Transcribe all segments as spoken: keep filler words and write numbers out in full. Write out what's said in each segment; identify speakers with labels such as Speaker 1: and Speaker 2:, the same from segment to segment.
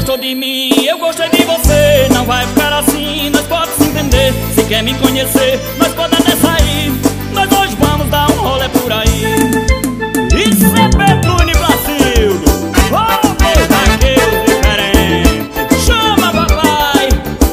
Speaker 1: gostou de mim, eu gostei de você. Não vai ficar assim, nós pode se entender. Se quer me conhecer, nós pode até sair. Nós hoje vamos dar um rolê por aí. Isso é Petrone Brasil. Oh, meus vaqueiros diferentes. Chama, papai.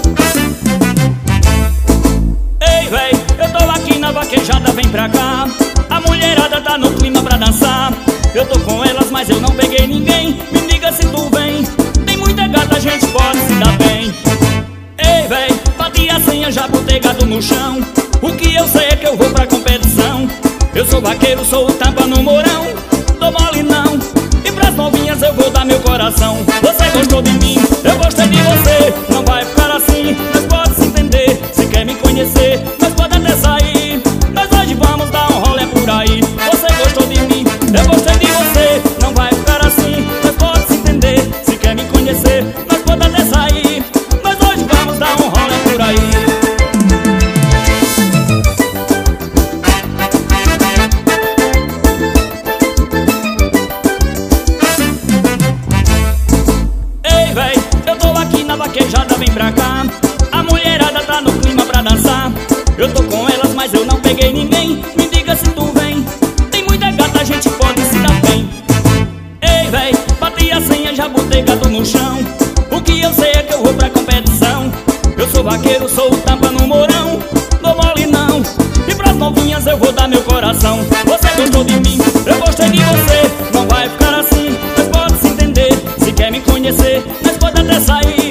Speaker 1: Ei, véi, eu tô aqui na vaquejada, vem pra cá. A mulherada tá no clima pra dançar. Eu tô com elas, mas eu não peguei ninguém. Me diga se tu vem. Tem muita gata, a gente pode se dar bem. Ei, véi, bati a senha, já botei gado no chão. O que eu sei é que eu vou pra competição. Eu sou vaqueiro, sou o tampa no morão. Tô mole não, e pras novinhas eu vou dar meu coração. Você gostou de mim, eu gostei de você. Não vai ficar assim, nós pode se entender. Se quer me conhecer, nós pode até sair. Nós hoje vamos dar um rolê por aí. Você gostou de mim, eu gostei de você. Não vai ficar assim, nós pode se entender. Se quer me conhecer, nós pode até sair. Nós hoje vamos dar um rolê por aí. Vaquejada, vem pra cá. A mulherada tá no clima pra dançar. Eu tô com elas, mas eu não peguei ninguém. Me diga se tu vem. Tem muita gata, a gente pode se dar bem. Ei, véi, bati a senha, já botei gato no chão. O que eu sei é que eu vou pra competição. Eu sou vaqueiro, sou o tampa no morão. Dou mole não, e pras novinhas eu vou dar meu coração. Você gostou de mim, eu gostei de você. Não vai ficar assim, nós pode se entender. Se quer me conhecer, nós pode até sair.